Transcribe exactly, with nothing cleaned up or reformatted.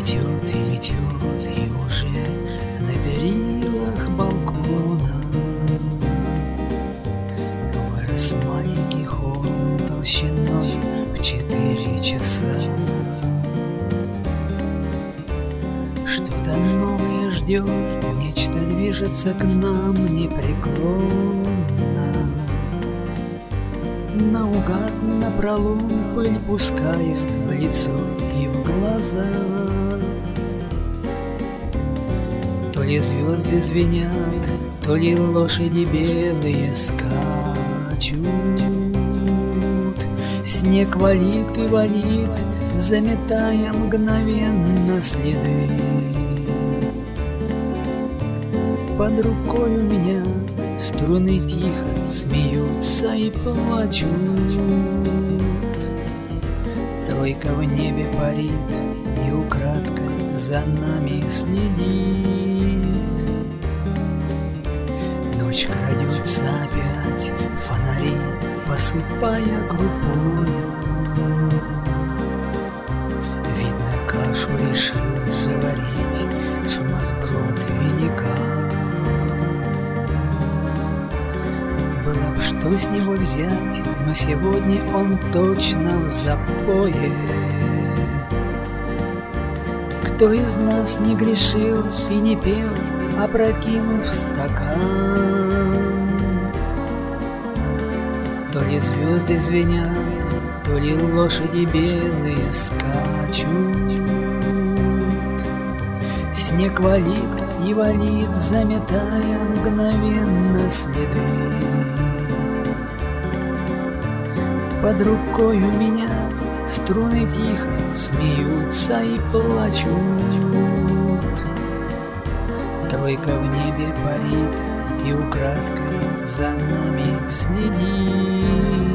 метет и метет, и уже на перилах балкона вырос маленький холм толщиной в четыре часа. Что-то новое ждет, нечто движется к нам непреклонно. Наугад напролом пыль пускает в лицо и в глаза. То ли звезды звенят, то ли лошади белые скачут. Снег валит и валит, заметая мгновенно следы. Под рукой у меня струны тихо смеются и плачут. Тройка в небе парит и украдкой за нами следит. Ночь крадется опять, фонари посыпая крупою. Видно, кашу решил заварить сумасброд великан. Было б что с него взять, но сегодня он точно в запое. Кто из нас не грешил и не пел, опрокинув стакан? То ли звезды звенят, то ли лошади белые скачут. Снег валит и валит, заметая мгновенно следы. Под рукой у меня струны тихо смеются и плачут. Тройка в небе парит и украдкой за нами следит.